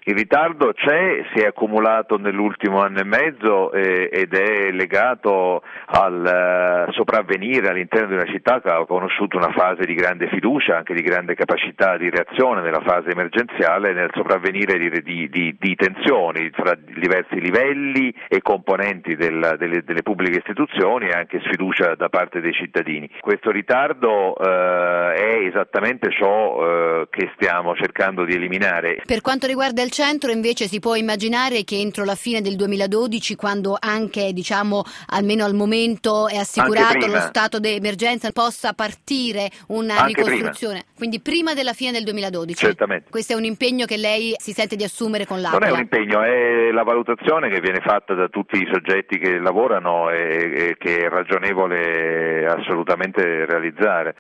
Il ritardo c'è, si è accumulato nell'ultimo anno e mezzo ed è legato al sopravvenire all'interno di una città che ha conosciuto una fase di grande fiducia, anche di grande capacità di reazione nella fase emergenziale, nel sopravvenire di tensioni fra diversi livelli e componenti delle pubbliche istituzioni e anche sfiducia da parte dei cittadini. Questo ritardo è esattamente ciò che stiamo cercando di eliminare. Per quanto riguarda il centro, invece, si può immaginare che entro la fine del 2012, quando anche, almeno al momento è assicurato lo stato di emergenza, possa partire una anche ricostruzione. Prima. Quindi prima della fine del 2012. Certamente. Questo è un impegno che lei si sente di assumere con l'Aquila. Non è un impegno, è la valutazione che viene fatta da tutti i soggetti che lavorano e che è ragionevole assolutamente realizzare.